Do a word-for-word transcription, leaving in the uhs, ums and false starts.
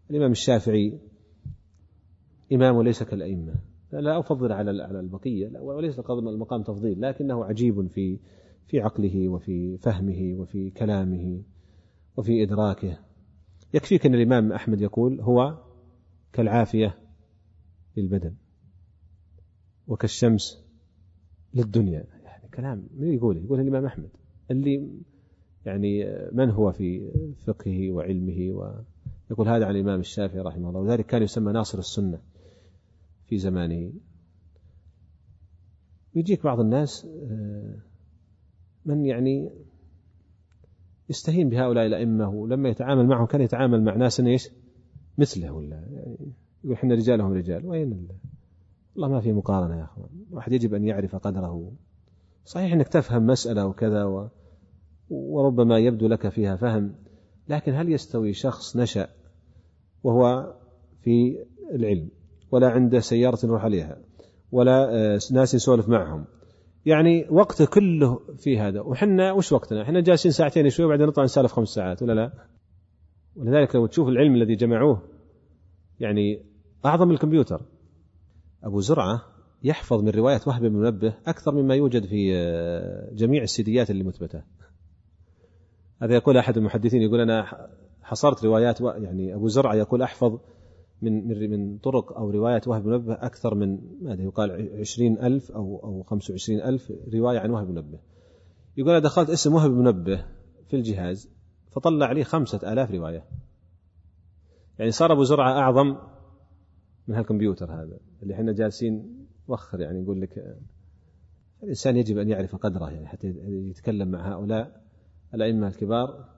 الإمام الشافعي إمام وليس كالأئمة، لا أفضل على على البقية، وليس المقام تفضيل، لكنه عجيب في في عقله وفي فهمه وفي كلامه وفي إدراكه. يكفيك أن الإمام أحمد يقول هو كالعافية للبدن وكالشمس للدنيا. يعني كلام من يقوله؟ يقول الإمام أحمد اللي يعني من هو في فقهه وعلمه، ويقول هذا عن الإمام الشافعي رحمه الله، وذلك كان يسمى ناصر السنة في زمانه. يجيك بعض الناس من يعني يستهين بهؤلاء الأئمة، ولما يتعامل معهم كان يتعامل مع ناس إيش مثله، ولا يعني يقول إحنا رجالهم رجال. وين الله؟ والله ما في مقارنة يا أخوان. واحد يجب أن يعرف قدره. صحيح أنك تفهم مسألة وكذا و... وربما يبدو لك فيها فهم، لكن هل يستوي شخص نشأ وهو في العلم ولا عنده سيارة يروح عليها ولا ناس يسولف معهم، يعني وقته كله في هذا، وحنا وش وقتنا؟ حنا جالسين ساعتين شوي وبعدين نطلع نسالف خمس ساعات ولا لا؟ ولذلك لو تشوف العلم الذي جمعوه يعني أعظم الكمبيوتر. أبو زرعة يحفظ من رواية وهب بن منبه أكثر مما يوجد في جميع السيديات اللي مثبتة. هذا يقول أحد المحدثين، يقول أنا حصرت روايات و... يعني أبو زرعة يقول أحفظ من من من طرق أو روايات وهب بن منبه أكثر من ماذا يقال عشرين ألف أو أو خمسة وعشرين ألف رواية عن وهب بن منبه. يقول أنا دخلت اسم وهب بن منبه في الجهاز فطلع لي خمسة آلاف رواية. يعني صار أبو زرعة أعظم من هالكمبيوتر هذا اللي احنا جالسين وخر. يعني يقول لك الإنسان يجب أن يعرف قدره، يعني حتى يتكلم مع هؤلاء الأئمة الكبار